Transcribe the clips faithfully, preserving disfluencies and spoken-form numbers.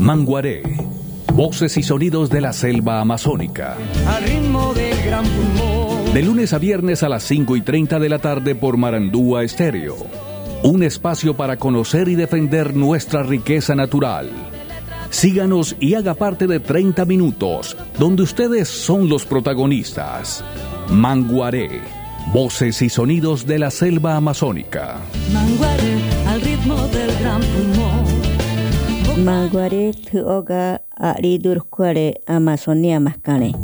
Manguaré, voces y sonidos de la selva amazónica. Al ritmo del gran pulmón. De lunes a viernes a las cinco y treinta de la tarde por Marandúa Estéreo. Un espacio para conocer y defender nuestra riqueza natural. Síganos y haga parte de treinta minutos, donde ustedes son los protagonistas. Manguaré, voces y sonidos de la selva amazónica. Manguaré, al ritmo del gran pulmón. Manguaré, Tuoga, Aridurcuare, Amazonia Mascane.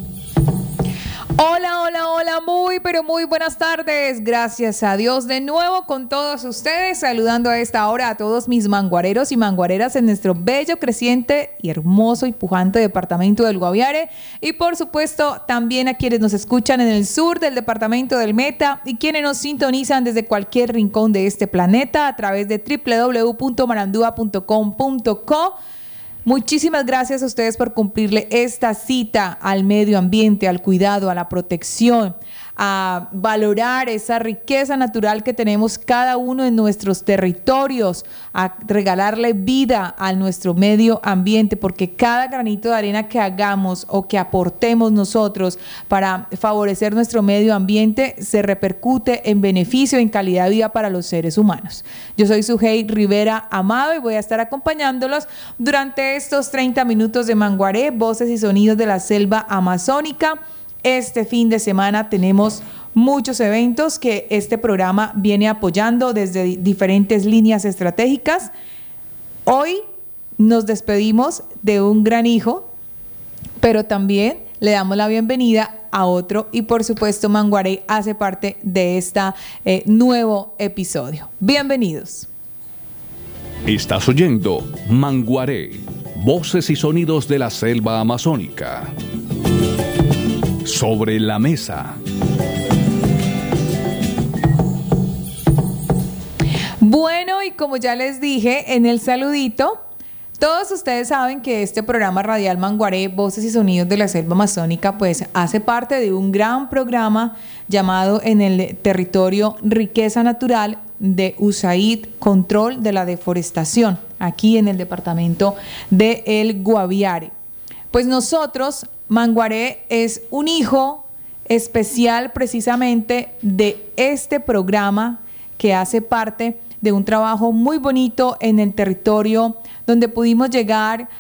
Hola, hola, hola, muy, pero muy buenas tardes. Gracias a Dios de nuevo con todos ustedes, saludando a esta hora a todos mis manguareros y manguareras en nuestro bello, creciente y hermoso y pujante departamento del Guaviare. Y por supuesto también a quienes nos escuchan en el sur del departamento del Meta y quienes nos sintonizan desde cualquier rincón de este planeta a través de doble u doble u doble u punto marandúa punto com punto co. Muchísimas gracias a ustedes por cumplirle esta cita al medio ambiente, al cuidado, a la protección, a valorar esa riqueza natural que tenemos cada uno en nuestros territorios, a regalarle vida a nuestro medio ambiente, porque cada granito de arena que hagamos o que aportemos nosotros para favorecer nuestro medio ambiente se repercute en beneficio, en calidad de vida para los seres humanos. Yo soy Sujei Rivera Amado y voy a estar acompañándolos durante estos treinta minutos de Manguaré, voces y sonidos de la selva amazónica. Este fin de semana tenemos muchos eventos que este programa viene apoyando desde diferentes líneas estratégicas. Hoy nos despedimos de un gran hijo, pero también le damos la bienvenida a otro y por supuesto Manguaré hace parte de este eh, nuevo episodio. Bienvenidos. Estás oyendo Manguaré, voces y sonidos de la selva amazónica. Sobre la mesa. Bueno, y como ya les dije en el saludito, todos ustedes saben que este programa radial Manguaré, voces y sonidos de la selva amazónica, pues hace parte de un gran programa llamado en el territorio Riqueza Natural de U S A I D, Control de la Deforestación, aquí en el departamento de El Guaviare. Pues nosotros, Manguaré es un hijo especial precisamente de este programa que hace parte de un trabajo muy bonito en el territorio donde pudimos llegar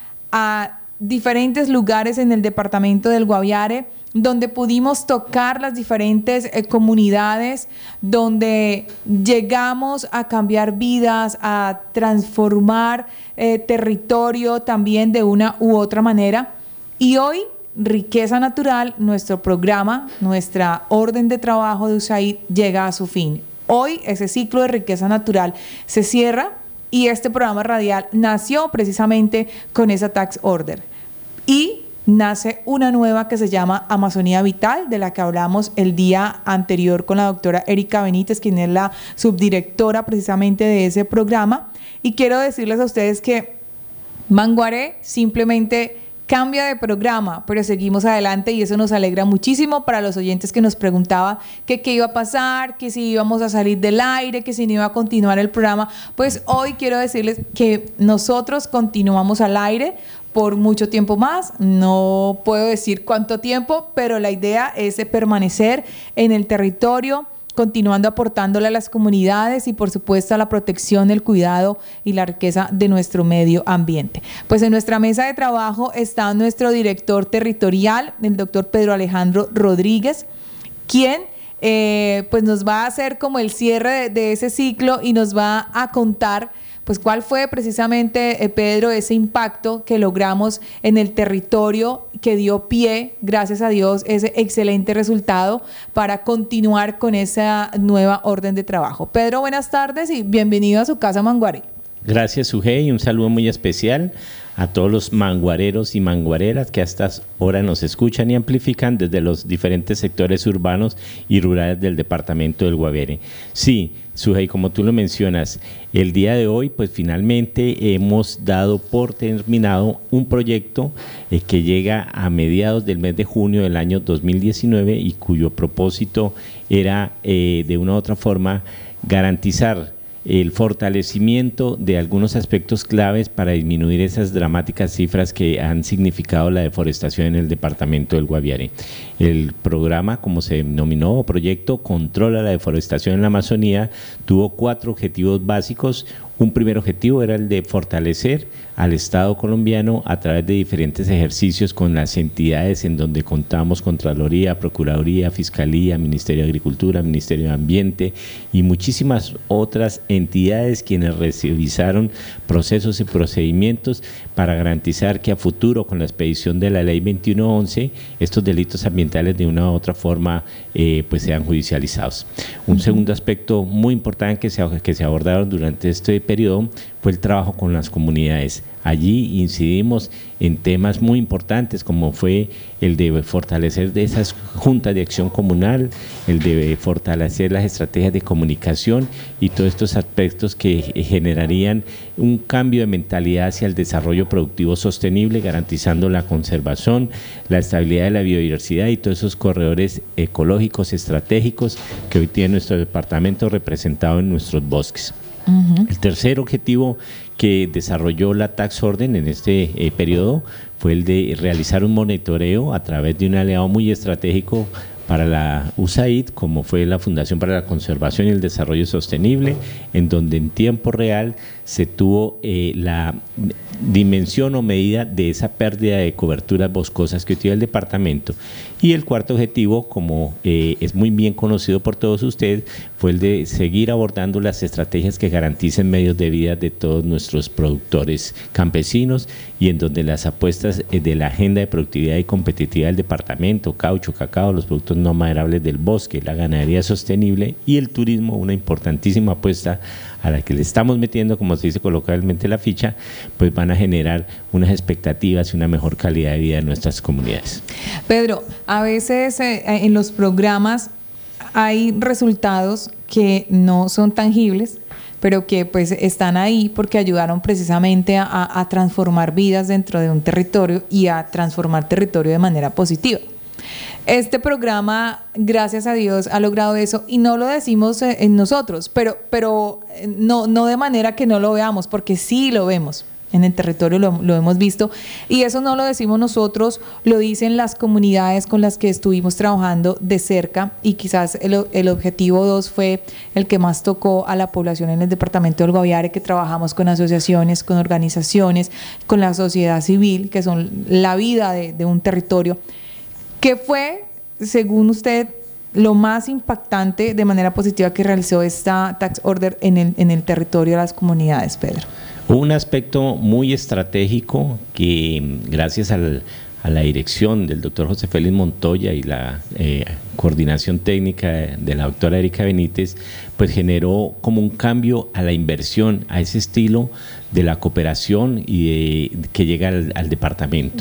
a diferentes lugares en el departamento del Guaviare, donde pudimos tocar las diferentes eh, comunidades, donde llegamos a cambiar vidas, a transformar eh, territorio también de una u otra manera. Y hoy Riqueza Natural, nuestro programa, nuestra orden de trabajo de U S A I D llega a su fin. Hoy ese ciclo de Riqueza Natural se cierra y este programa radial nació precisamente con esa tax order. Y nace una nueva que se llama Amazonía Vital, de la que hablamos el día anterior con la doctora Erika Benítez, quien es la subdirectora precisamente de ese programa. Y quiero decirles a ustedes que Manguaré simplemente cambia de programa, pero seguimos adelante y eso nos alegra muchísimo para los oyentes que nos preguntaban que qué iba a pasar, que si íbamos a salir del aire, que si no iba a continuar el programa. Pues hoy quiero decirles que nosotros continuamos al aire por mucho tiempo más, no puedo decir cuánto tiempo, pero la idea es permanecer en el territorio, continuando aportándole a las comunidades y por supuesto a la protección, el cuidado y la riqueza de nuestro medio ambiente. Pues en nuestra mesa de trabajo está nuestro director territorial, el doctor Pedro Alejandro Rodríguez, quien eh, pues nos va a hacer como el cierre de, de ese ciclo y nos va a contar pues cuál fue precisamente, eh, Pedro, ese impacto que logramos en el territorio que dio pie, gracias a Dios, ese excelente resultado para continuar con esa nueva orden de trabajo. Pedro, buenas tardes y bienvenido a su casa Manguaré. Gracias, Sujei, y un saludo muy especial a todos los manguareros y manguareras que a estas horas nos escuchan y amplifican desde los diferentes sectores urbanos y rurales del departamento del Guaviare. Sí, Sujei, como tú lo mencionas, el día de hoy pues finalmente hemos dado por terminado un proyecto eh, que llega a mediados del mes de junio del año dos mil diecinueve y cuyo propósito era eh, de una u otra forma garantizar el fortalecimiento de algunos aspectos claves para disminuir esas dramáticas cifras que han significado la deforestación en el departamento del Guaviare. El programa, como se denominó, proyecto Controla la Deforestación en la Amazonía, tuvo cuatro objetivos básicos. Un primer objetivo era el de fortalecer al Estado colombiano a través de diferentes ejercicios con las entidades en donde contamos: Contraloría, Procuraduría, Fiscalía, Ministerio de Agricultura, Ministerio de Ambiente y muchísimas otras entidades quienes revisaron procesos y procedimientos para garantizar que a futuro, con la expedición de la Ley veintiuno once, estos delitos ambientales de una u otra forma eh, pues sean judicializados. Un uh-huh. segundo aspecto muy importante que se, que se abordaron durante este periodo fue el trabajo con las comunidades. Allí incidimos en temas muy importantes, como fue el de fortalecer de esas juntas de acción comunal, el de fortalecer las estrategias de comunicación y todos estos aspectos que generarían un cambio de mentalidad hacia el desarrollo productivo sostenible, garantizando la conservación, la estabilidad de la biodiversidad y todos esos corredores ecológicos estratégicos que hoy tiene nuestro departamento representado en nuestros bosques. Uh-huh. El tercer objetivo que desarrolló la Tax Orden en este eh, periodo fue el de realizar un monitoreo a través de un aliado muy estratégico para la U S A I D, como fue la Fundación para la Conservación y el Desarrollo Sostenible, en donde en tiempo real se tuvo eh, la dimensión o medida de esa pérdida de coberturas boscosas que tiene el departamento. Y el cuarto objetivo, como eh, es muy bien conocido por todos ustedes, fue el de seguir abordando las estrategias que garanticen medios de vida de todos nuestros productores campesinos, y en donde las apuestas de la agenda de productividad y competitividad del departamento, caucho, cacao, los productos no maderables del bosque, la ganadería sostenible y el turismo, una importantísima apuesta a la que le estamos metiendo, como se dice coloquialmente, la ficha, pues van a generar unas expectativas y una mejor calidad de vida en nuestras comunidades. Pedro, a veces eh, en los programas hay resultados que no son tangibles, pero que pues están ahí porque ayudaron precisamente a, a transformar vidas dentro de un territorio y a transformar territorio de manera positiva. Este programa, gracias a Dios, ha logrado eso, y no lo decimos en nosotros, pero, pero no, no de manera que no lo veamos, porque sí lo vemos. En el territorio lo, lo hemos visto, y eso no lo decimos nosotros, lo dicen las comunidades con las que estuvimos trabajando de cerca, y quizás el, el objetivo dos fue el que más tocó a la población en el departamento del Guaviare, que trabajamos con asociaciones, con organizaciones, con la sociedad civil, que son la vida de, de un territorio. ¿Qué fue, según usted, lo más impactante de manera positiva que realizó esta Tax Order en el, en el territorio de las comunidades, Pedro? Un aspecto muy estratégico que, gracias al, a la dirección del doctor José Félix Montoya y la eh, coordinación técnica de la doctora Erika Benítez, pues generó como un cambio a la inversión, a ese estilo de la cooperación y de, que llega al, al departamento.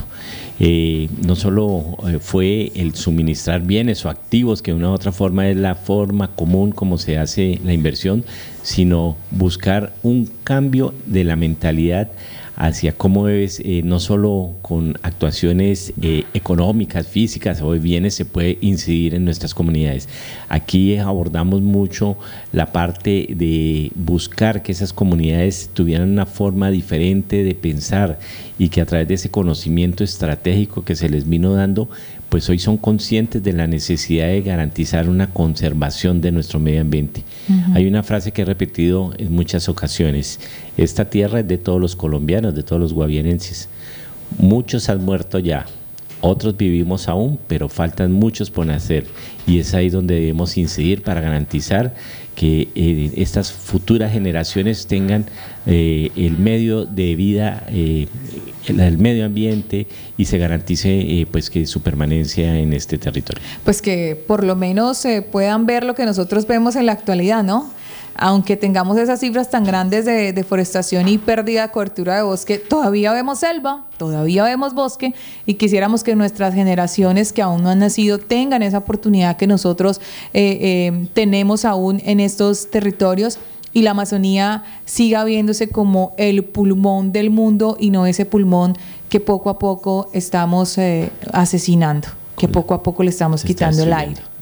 Eh, no solo eh, fue el suministrar bienes o activos, que de una u otra forma es la forma común como se hace la inversión, sino buscar un cambio de la mentalidad hacia cómo debes, eh, no solo con actuaciones eh, económicas, físicas o de bienes, se puede incidir en nuestras comunidades. Aquí abordamos mucho la parte de buscar que esas comunidades tuvieran una forma diferente de pensar, y que a través de ese conocimiento estratégico que se les vino dando, pues hoy son conscientes de la necesidad de garantizar una conservación de nuestro medio ambiente. Uh-huh. Hay una frase que he repetido en muchas ocasiones: esta tierra es de todos los colombianos, de todos los guaviarenses. Muchos han muerto ya, otros vivimos aún, pero faltan muchos por nacer, y es ahí donde debemos incidir para garantizar que eh, estas futuras generaciones tengan eh, el medio de vida, eh, el, el medio ambiente, y se garantice eh, pues que su permanencia en este territorio. Pues que por lo menos eh, puedan ver lo que nosotros vemos en la actualidad, ¿no? Aunque tengamos esas cifras tan grandes de deforestación y pérdida de cobertura de bosque, todavía vemos selva, todavía vemos bosque, y quisiéramos que nuestras generaciones que aún no han nacido tengan esa oportunidad que nosotros eh, eh, tenemos aún en estos territorios, y la Amazonía siga viéndose como el pulmón del mundo y no ese pulmón que poco a poco estamos eh, asesinando, que poco a poco le estamos quitando el aire.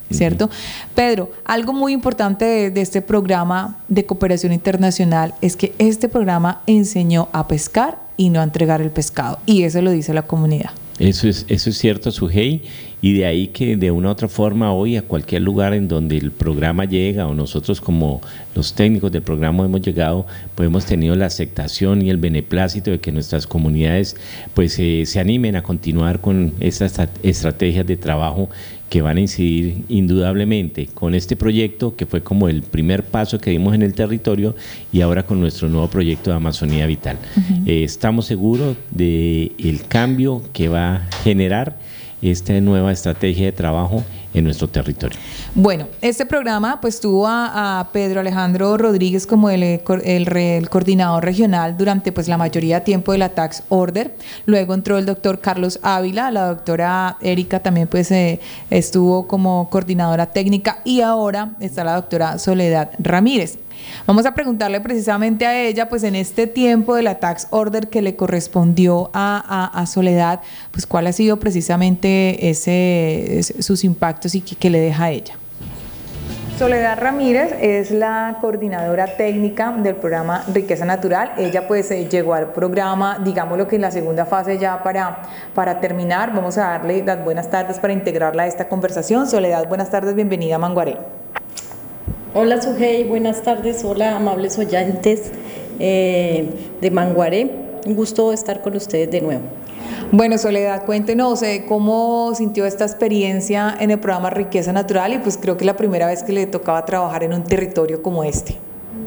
¿cierto? Uh-huh. Pedro, algo muy importante de, de este programa de cooperación internacional es que este programa enseñó a pescar y no a entregar el pescado, y eso lo dice la comunidad. Eso es, eso es cierto, Sujei, y de ahí que de una u otra forma hoy a cualquier lugar en donde el programa llega, o nosotros como los técnicos del programa hemos llegado, pues hemos tenido la aceptación y el beneplácito de que nuestras comunidades pues eh, se animen a continuar con estas estrategias de trabajo que van a incidir indudablemente con este proyecto, que fue como el primer paso que dimos en el territorio, y ahora con nuestro nuevo proyecto de Amazonía Vital. Uh-huh. Eh, estamos seguros del cambio que va a generar esta nueva estrategia de trabajo en nuestro territorio. Bueno, este programa pues tuvo a, a Pedro Alejandro Rodríguez como el, el, el coordinador regional durante pues la mayoría de tiempo de la Tax Order. Luego entró el doctor Carlos Ávila, la doctora Erika también pues eh, estuvo como coordinadora técnica, y ahora está la doctora Soledad Ramírez. Vamos a preguntarle precisamente a ella, pues en este tiempo de la Tax Order que le correspondió a, a, a Soledad, pues cuál ha sido precisamente ese, ese sus impactos y qué, qué le deja a ella. Soledad Ramírez es la coordinadora técnica del programa Riqueza Natural. Ella pues eh, llegó al programa, digámoslo que en la segunda fase ya para, para terminar. Vamos a darle las buenas tardes para integrarla a esta conversación. Soledad, buenas tardes, bienvenida a Manguaré. Hola Sujei, buenas tardes, hola amables oyentes eh, de Manguaré, un gusto estar con ustedes de nuevo. Bueno, Soledad, cuéntenos eh, cómo sintió esta experiencia en el programa Riqueza Natural, y pues creo que es la primera vez que le tocaba trabajar en un territorio como este.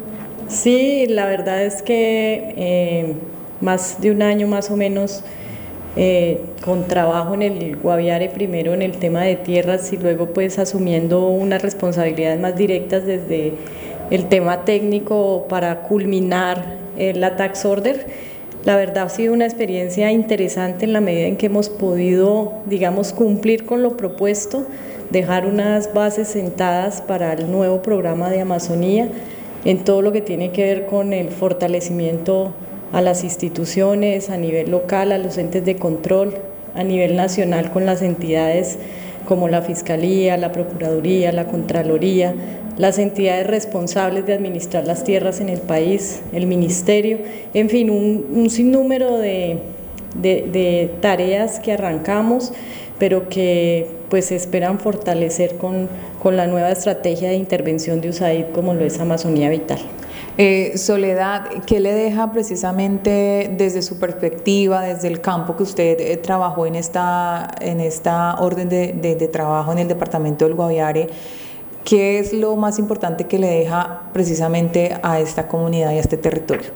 Sí, la verdad es que eh, más de un año más o menos Eh, con trabajo en el Guaviare, primero en el tema de tierras y luego pues asumiendo unas responsabilidades más directas desde el tema técnico para culminar eh, la Tax Order. La verdad ha sido una experiencia interesante en la medida en que hemos podido, digamos, cumplir con lo propuesto, dejar unas bases sentadas para el nuevo programa de Amazonía en todo lo que tiene que ver con el fortalecimiento a las instituciones, a nivel local, a los entes de control, a nivel nacional con las entidades como la Fiscalía, la Procuraduría, la Contraloría, las entidades responsables de administrar las tierras en el país, el Ministerio, en fin, un, un sinnúmero de, de, de tareas que arrancamos, pero que pues se esperan fortalecer con, con la nueva estrategia de intervención de U S A I D como lo es Amazonía Vital. Eh, Soledad, ¿qué le deja precisamente desde su perspectiva, desde el campo que usted eh, trabajó en esta, en esta orden de, de, de trabajo en el departamento del Guaviare? ¿Qué es lo más importante que le deja precisamente a esta comunidad y a este territorio?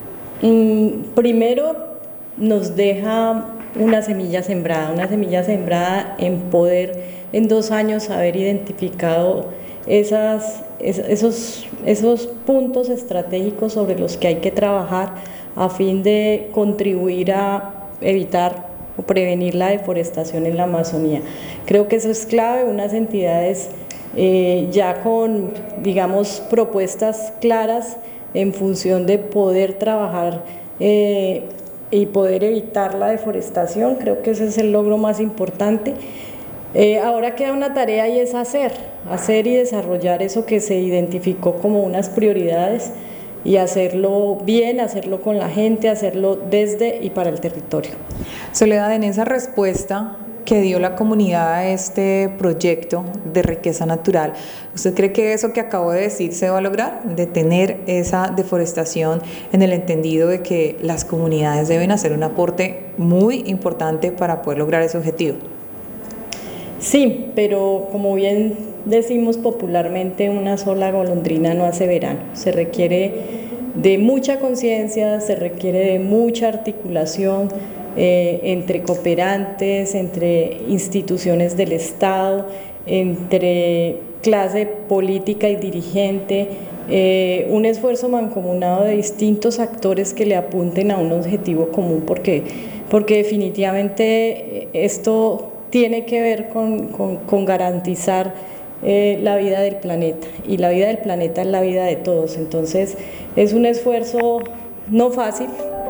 Mm, primero nos deja una semilla sembrada, una semilla sembrada en poder en dos años haber identificado esas, esos, esos puntos estratégicos sobre los que hay que trabajar a fin de contribuir a evitar o prevenir la deforestación en la Amazonía. Creo que eso es clave, unas entidades eh, ya con, digamos, propuestas claras en función de poder trabajar eh, y poder evitar la deforestación. Creo que ese es el logro más importante. Eh, ahora queda una tarea y es hacer, hacer y desarrollar eso que se identificó como unas prioridades y hacerlo bien, hacerlo con la gente, hacerlo desde y para el territorio. Soledad, en esa respuesta que dio la comunidad a este proyecto de riqueza natural, ¿usted cree que eso que acabo de decir se va a lograr? Detener esa deforestación en el entendido de que las comunidades deben hacer un aporte muy importante para poder lograr ese objetivo. Sí, pero como bien decimos popularmente, una sola golondrina no hace verano. Se requiere de mucha conciencia, se requiere de mucha articulación eh, entre cooperantes, entre instituciones del Estado, entre clase política y dirigente, eh, un esfuerzo mancomunado de distintos actores que le apunten a un objetivo común, porque, porque definitivamente esto tiene que ver con, con, con garantizar eh, la vida del planeta, y la vida del planeta es la vida de todos. Entonces es un esfuerzo no fácil,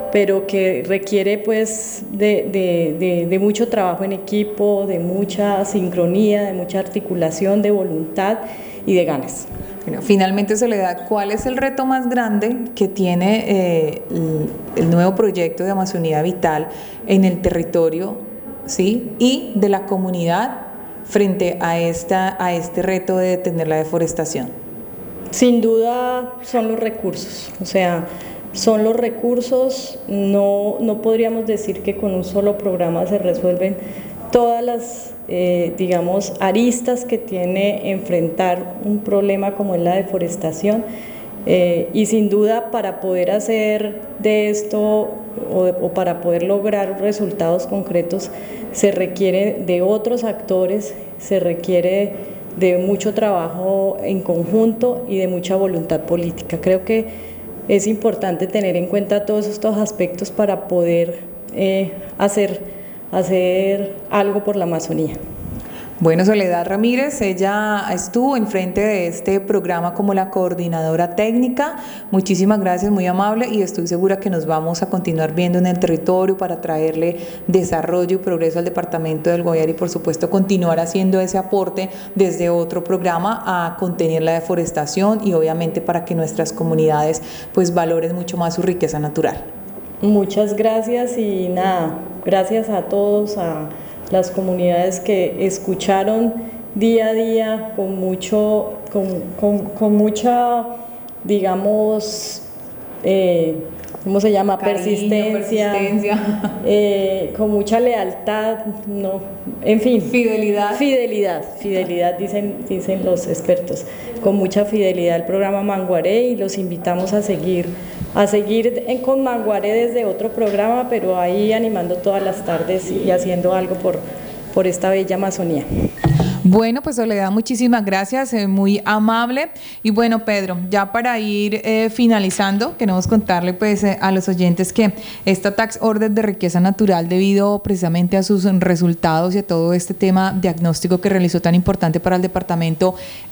pero que requiere pues de, de, de, de mucho trabajo en equipo, de mucha sincronía, de mucha articulación, de voluntad y de ganas. Bueno, finalmente, Soledad, ¿cuál es el reto más grande que tiene eh, el, el nuevo proyecto de Amazonía Vital en el territorio, ¿sí?, y de la comunidad frente a, esta, a este reto de detener la deforestación? Sin duda son los recursos, o sea, son los recursos, no, no podríamos decir que con un solo programa se resuelven todas las, eh, digamos, aristas que tiene enfrentar un problema como es la deforestación, eh, y sin duda para poder hacer de esto o, o para poder lograr resultados concretos se requiere de otros actores, se requiere de mucho trabajo en conjunto y de mucha voluntad política. Creo que es importante tener en cuenta todos estos aspectos para poder eh, hacer, hacer algo por la Amazonía. Bueno, Soledad Ramírez, ella estuvo enfrente de este programa como la coordinadora técnica. Muchísimas gracias, muy amable, y estoy segura que nos vamos a continuar viendo en el territorio para traerle desarrollo y progreso al departamento del Guaviare y por supuesto continuar haciendo ese aporte desde otro programa a contener la deforestación y obviamente para que nuestras comunidades pues valoren mucho más su riqueza natural. Muchas gracias y nada, gracias a todos, a las comunidades que escucharon día a día con mucho, con, con, con mucha, digamos, eh, ¿cómo se llama? Cariño, persistencia, persistencia. Eh, con mucha lealtad, no, en fin. Fidelidad. Fidelidad, fidelidad dicen, dicen los expertos, con mucha fidelidad al programa Manguaré, y los invitamos a seguir a seguir en, con Manguaré desde otro programa, pero ahí animando todas las tardes y haciendo algo por, por esta bella Amazonía. Bueno, pues Soledad, muchísimas gracias, eh, muy amable. Y bueno, Pedro, ya para ir eh, finalizando, queremos contarle pues eh, a los oyentes que esta Tax Order de riqueza natural, debido precisamente a sus resultados y a todo este tema diagnóstico que realizó tan importante para el departamento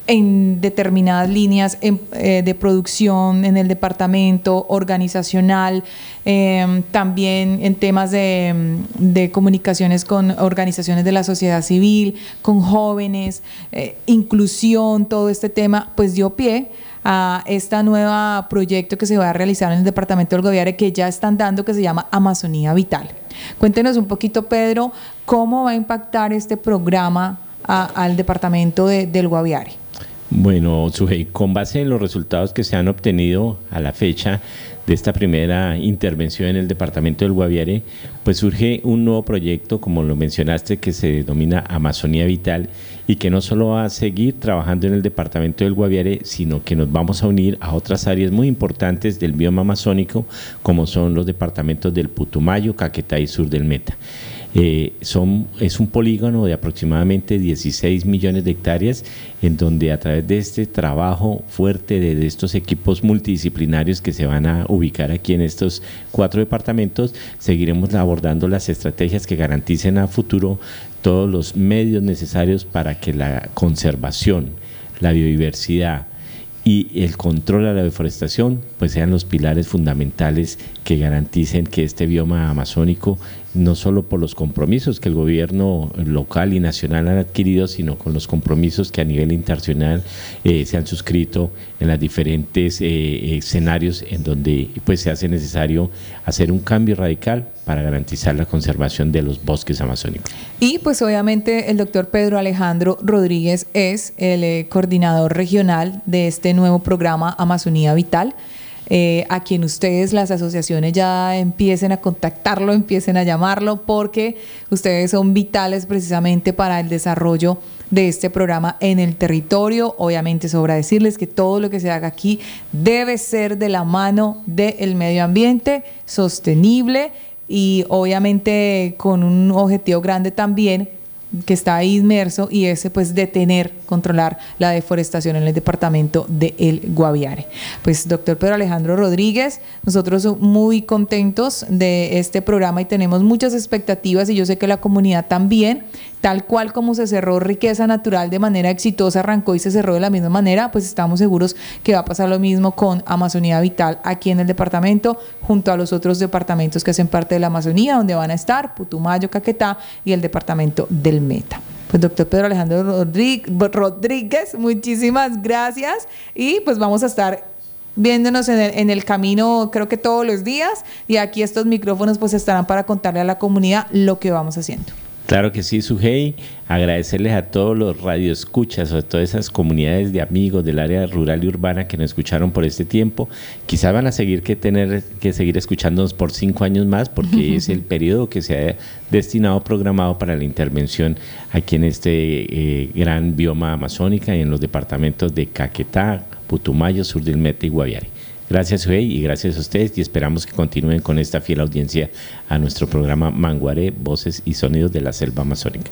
en determinadas líneas en, eh, de producción en el departamento, organizacional, eh, también en temas de, de comunicaciones con organizaciones de la sociedad civil, con jóvenes, eh, inclusión, todo este tema, pues dio pie a este nuevo proyecto que se va a realizar en el departamento del Guaviare, que ya están dando, que se llama Amazonía Vital. Cuéntenos un poquito, Pedro, cómo va a impactar este programa a, al departamento de, del Guaviare. Bueno, Sujei, con base en los resultados que se han obtenido a la fecha de esta primera intervención en el departamento del Guaviare, pues surge un nuevo proyecto, como lo mencionaste, que se denomina Amazonía Vital, y que no solo va a seguir trabajando en el departamento del Guaviare, sino que nos vamos a unir a otras áreas muy importantes del bioma amazónico, como son los departamentos del Putumayo, Caquetá y Sur del Meta. Eh, son, es un polígono de aproximadamente dieciséis millones de hectáreas, en donde a través de este trabajo fuerte de, de estos equipos multidisciplinarios que se van a ubicar aquí en estos cuatro departamentos, seguiremos abordando las estrategias que garanticen a futuro todos los medios necesarios para que la conservación, la biodiversidad y el control a la deforestación pues sean los pilares fundamentales que garanticen que este bioma amazónico, no solo por los compromisos que el gobierno local y nacional han adquirido, sino con los compromisos que a nivel internacional eh, se han suscrito en los diferentes eh, escenarios en donde pues se hace necesario hacer un cambio radical para garantizar la conservación de los bosques amazónicos. Y pues obviamente el doctor Pedro Alejandro Rodríguez es el eh, coordinador regional de este nuevo programa Amazonía Vital, eh, a quien ustedes, las asociaciones, ya empiecen a contactarlo, empiecen a llamarlo, porque ustedes son vitales precisamente para el desarrollo de este programa en el territorio. Obviamente sobra decirles que todo lo que se haga aquí debe ser de la mano del medio ambiente, sostenible y obviamente con un objetivo grande también que está ahí inmerso, y ese pues detener, controlar la deforestación en el departamento de El Guaviare. Pues doctor Pedro Alejandro Rodríguez, nosotros muy contentos de este programa y tenemos muchas expectativas, y yo sé que la comunidad también. Tal cual como se cerró Riqueza Natural de manera exitosa, arrancó y se cerró de la misma manera, pues estamos seguros que va a pasar lo mismo con Amazonía Vital aquí en el departamento, junto a los otros departamentos que hacen parte de la Amazonía, donde van a estar Putumayo, Caquetá y el departamento del Meta. Pues doctor Pedro Alejandro Rodríguez, muchísimas gracias, y pues vamos a estar viéndonos en el, en el camino, creo que todos los días, y aquí estos micrófonos pues estarán para contarle a la comunidad lo que vamos haciendo. Claro que sí, Sujei. Agradecerles a todos los radioescuchas, a todas esas comunidades de amigos del área rural y urbana que nos escucharon por este tiempo. Quizá van a seguir que tener que seguir escuchándonos por cinco años más, porque uh-huh. es el periodo que se ha destinado, programado para la intervención aquí en este eh, gran bioma amazónica y en los departamentos de Caquetá, Putumayo, Sur del Meta y Guaviare. Gracias, Sujei, y gracias a ustedes, y esperamos que continúen con esta fiel audiencia a nuestro programa Manguaré, Voces y Sonidos de la Selva Amazónica.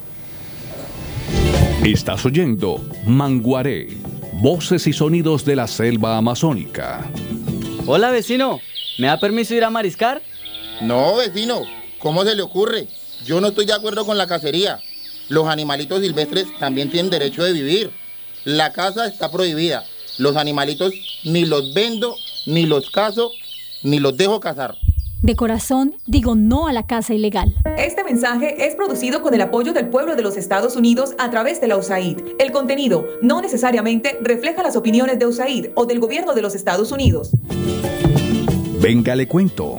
Estás oyendo Manguaré, Voces y Sonidos de la Selva Amazónica. Hola, vecino, ¿me da permiso ir a mariscar? No, vecino, ¿cómo se le ocurre? Yo no estoy de acuerdo con la cacería. Los animalitos silvestres también tienen derecho de vivir. La caza está prohibida. Los animalitos ni los vendo, ni los cazo, ni los dejo cazar. De corazón, digo no a la caza ilegal. Este mensaje es producido con el apoyo del pueblo de los Estados Unidos a través de la U S A I D. El contenido no necesariamente refleja las opiniones de U S A I D o del gobierno de los Estados Unidos. Venga, le cuento.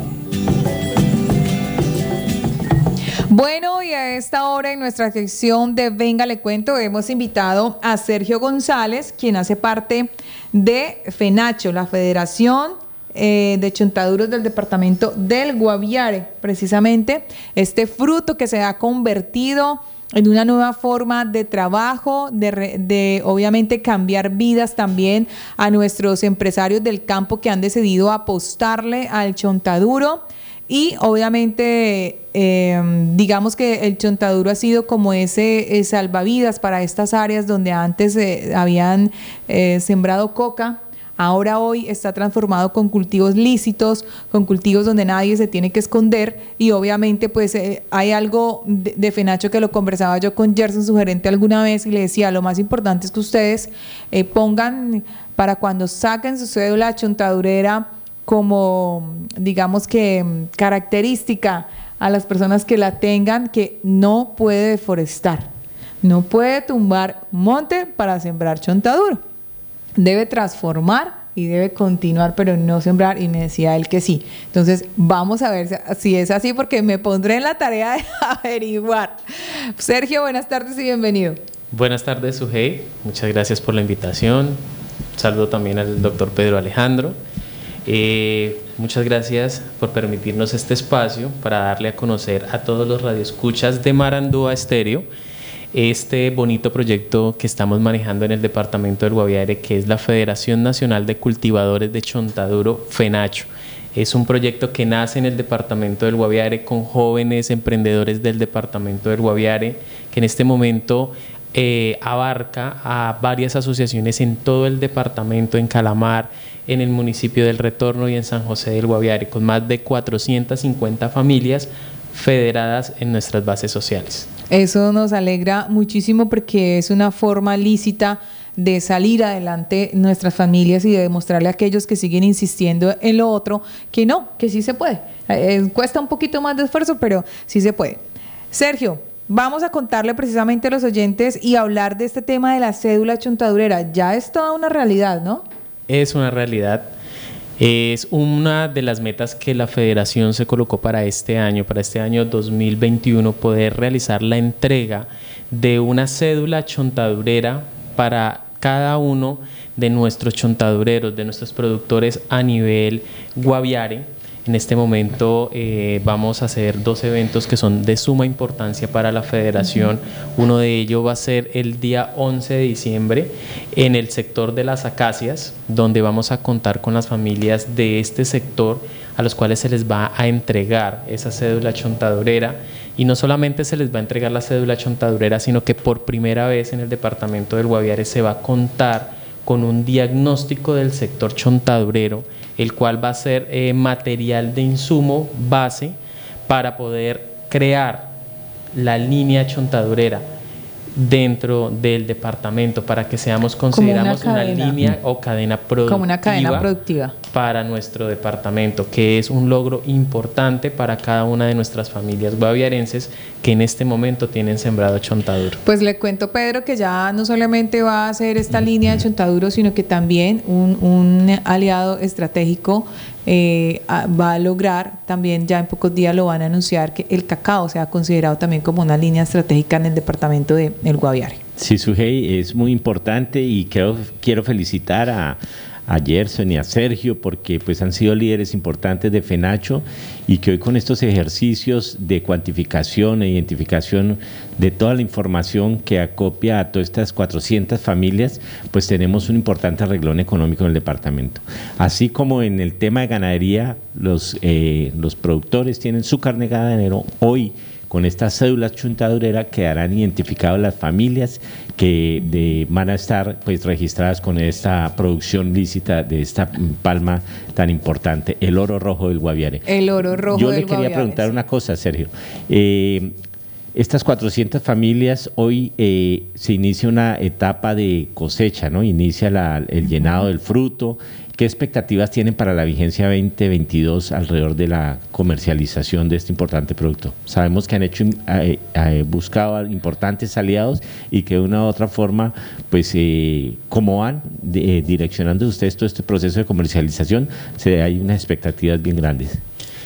Bueno, y a esta hora en nuestra sección de Venga, le cuento, hemos invitado a Sergio González, quien hace parte de FENACHO, la Federación eh, de Chontaduros del departamento del Guaviare, precisamente este fruto que se ha convertido en una nueva forma de trabajo, de, re, de obviamente cambiar vidas también a nuestros empresarios del campo que han decidido apostarle al chontaduro. Y obviamente, eh, digamos que el chontaduro ha sido como ese eh, salvavidas para estas áreas donde antes eh, habían eh, sembrado coca. Ahora hoy está transformado con cultivos lícitos, con cultivos donde nadie se tiene que esconder, y obviamente pues eh, hay algo de, de FENACHO que lo conversaba yo con Gerson, su gerente, alguna vez, y le decía, lo más importante es que ustedes eh, pongan para cuando saquen su cédula chontadurera como, digamos que característica a las personas que la tengan, que no puede deforestar, no puede tumbar monte para sembrar chontaduro, debe transformar y debe continuar, pero no sembrar, y me decía él que sí. Entonces vamos a ver si es así, porque me pondré en la tarea de averiguar. Sergio, buenas tardes y bienvenido. Buenas tardes, Sujei, muchas gracias por la invitación. Un saludo también al doctor Pedro Alejandro. Eh, muchas gracias por permitirnos este espacio para darle a conocer a todos los radioescuchas de Marandúa Estéreo este bonito proyecto que estamos manejando en el departamento del Guaviare, que es la Federación Nacional de Cultivadores de Chontaduro, FENACHO. Es un proyecto que nace en el departamento del Guaviare con jóvenes emprendedores del departamento del Guaviare, que en este momento eh, abarca a varias asociaciones en todo el departamento, en Calamar, en el municipio del Retorno y en San José del Guaviare, con más de cuatrocientas cincuenta familias federadas en nuestras bases sociales. Eso nos alegra muchísimo, porque es una forma lícita de salir adelante nuestras familias y de demostrarle a aquellos que siguen insistiendo en lo otro que no, que sí se puede. Eh, cuesta un poquito más de esfuerzo, pero sí se puede. Sergio, vamos a contarle precisamente a los oyentes y hablar de este tema de la cédula chontadurera. Ya es toda una realidad, ¿no? Es una realidad, es una de las metas que la Federación se colocó para este año, para este año dos mil veintiuno, poder realizar la entrega de una cédula chontadurera para cada uno de nuestros chontadureros, de nuestros productores a nivel Guaviare. En este momento eh, vamos a hacer dos eventos que son de suma importancia para la Federación. Uno de ellos va a ser el día once de diciembre en el sector de las Acacias, donde vamos a contar con las familias de este sector a los cuales se les va a entregar esa cédula chontadurera, y no solamente se les va a entregar la cédula chontadurera, sino que por primera vez en el departamento del Guaviare se va a contar con un diagnóstico del sector chontadurero, el cual va a ser eh, material de insumo base para poder crear la línea chontadurera dentro del departamento, para que seamos consideramos una, una línea o cadena productiva, como una cadena productiva para nuestro departamento, que es un logro importante para cada una de nuestras familias guaviarenses que en este momento tienen sembrado chontaduro. Pues le cuento, Pedro, que ya no solamente va a hacer esta línea de chontaduro, sino que también un, un aliado estratégico eh, a, va a lograr, también ya en pocos días lo van a anunciar, que el cacao sea considerado también como una línea estratégica en el departamento de El Guaviare. Sí, Sujei, es muy importante, y quiero, quiero felicitar a a Gerson y a Sergio, porque pues han sido líderes importantes de FENACHO, y que hoy con estos ejercicios de cuantificación e identificación de toda la información que acopia a todas estas cuatrocientas familias, pues tenemos un importante arreglón económico en el departamento. Así como en el tema de ganadería, los, eh, los productores tienen su carne ganadero, hoy con estas cédulas chontadureras quedarán identificadas las familias que de, van a estar pues registradas con esta producción lícita de esta palma tan importante, el oro rojo del Guaviare. El oro rojo Yo del le quería Guaviare, preguntar sí. una cosa, Sergio. Eh, estas cuatrocientas familias, hoy eh, se inicia una etapa de cosecha, ¿no? Inicia la, el llenado del fruto. ¿Qué expectativas tienen para la vigencia veinte veintidós alrededor de la comercialización de este importante producto? Sabemos que han hecho eh, eh, buscado importantes aliados, y que de una u otra forma, pues, eh, como van de, eh, direccionando ustedes todo este proceso de comercialización, se, hay unas expectativas bien grandes.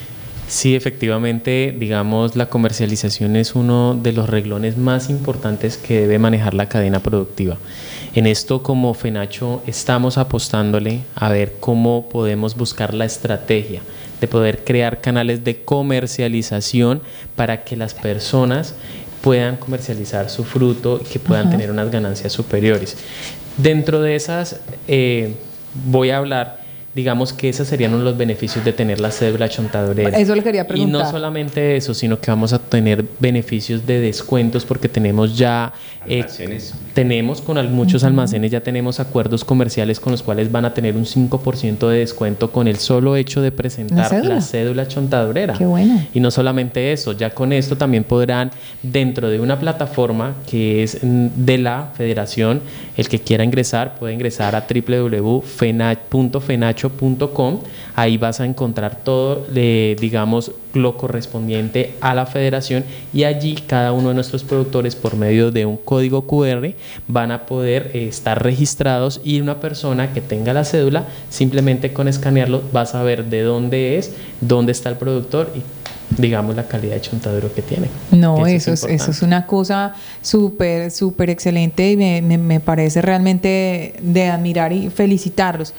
Sí, efectivamente, digamos, la comercialización es uno de los renglones más importantes que debe manejar la cadena productiva. En esto, como FENACHO, estamos apostándole a ver cómo podemos buscar la estrategia de poder crear canales de comercialización para que las personas puedan comercializar su fruto y que puedan Ajá. tener unas ganancias superiores. Dentro de esas, eh, voy a hablar, digamos que esos serían uno de los beneficios de tener la cédula chontadurera. Eso le quería preguntar. Y no solamente eso, sino que vamos a tener beneficios de descuentos, porque tenemos ya eh, tenemos con muchos uh-huh. almacenes, ya tenemos acuerdos comerciales con los cuales van a tener un cinco por ciento de descuento con el solo hecho de presentar cédula? la cédula chontadurera. Qué bueno. Y no solamente eso, ya con esto también podrán, dentro de una plataforma que es de la federación, el que quiera ingresar puede ingresar a doble u doble u doble u punto fenacho punto com. Ahí vas a encontrar todo, eh, digamos, lo correspondiente a la federación, y allí cada uno de nuestros productores, por medio de un código cu erre, van a poder eh, estar registrados, y una persona que tenga la cédula, simplemente con escanearlo va a saber de dónde es, dónde está el productor y, digamos, la calidad de chontaduro que tiene. No, eso, eso, es, eso es una cosa súper, súper excelente, y me, me, me parece realmente de admirar y felicitarlos.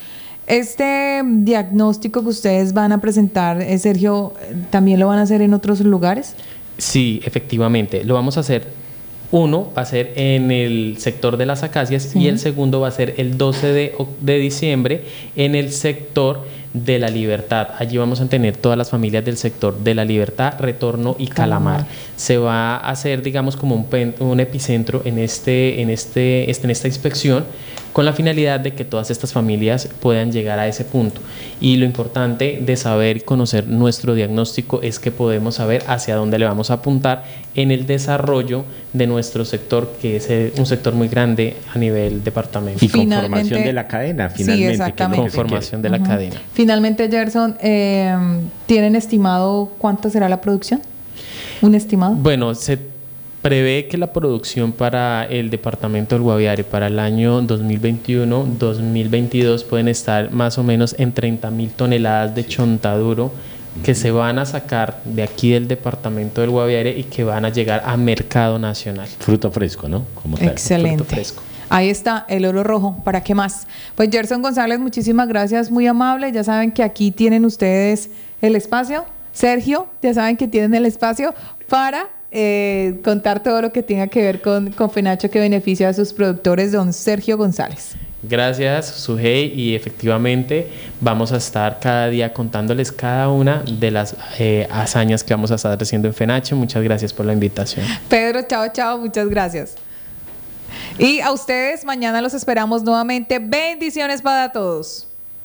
Este diagnóstico que ustedes van a presentar, eh, Sergio, ¿también lo van a hacer en otros lugares? Sí, efectivamente. Lo vamos a hacer. Uno va a ser en el sector de las acacias, sí. y el segundo va a ser el doce de diciembre en el sector de la Libertad. Allí vamos a tener todas las familias del sector de la Libertad, Retorno y Calamar. Calamar. Se va a hacer, digamos, como un, un epicentro en, este, en, este, en esta inspección, con la finalidad de que todas estas familias puedan llegar a ese punto. Y lo importante de saber y conocer nuestro diagnóstico es que podemos saber hacia dónde le vamos a apuntar en el desarrollo de nuestro sector, que es un sector muy grande a nivel departamento. Y conformación de la cadena, finalmente. Sí, exactamente. Conformación de la uh-huh. cadena. Finalmente, Gerson, eh, ¿tienen estimado cuánto será la producción? ¿Un estimado? Bueno, se prevé que la producción para el departamento del Guaviare para el año dos mil veintiuno dos mil veintidós pueden estar más o menos en treinta mil toneladas de chontaduro que se van a sacar de aquí del departamento del Guaviare y que van a llegar a mercado nacional. Fruto fresco, ¿no? Como tal. Excelente. Fruto fresco. Ahí está, el oro rojo. ¿Para qué más? Pues Gerson González, muchísimas gracias, muy amable. Ya saben que aquí tienen ustedes el espacio. Sergio, ya saben que tienen el espacio para eh, contar todo lo que tenga que ver con, con FENACHO que beneficia a sus productores, don Sergio González. Gracias, Sujei, y efectivamente vamos a estar cada día contándoles cada una de las eh, hazañas que vamos a estar haciendo en FENACHE. Muchas gracias por la invitación. Pedro, chao, chao, muchas gracias. Y a ustedes, mañana los esperamos nuevamente. Bendiciones para todos.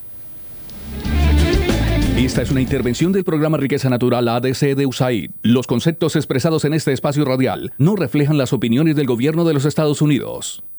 Esta es una intervención del programa Riqueza Natural A D C de U S A I D. Los conceptos expresados en este espacio radial no reflejan las opiniones del gobierno de los Estados Unidos.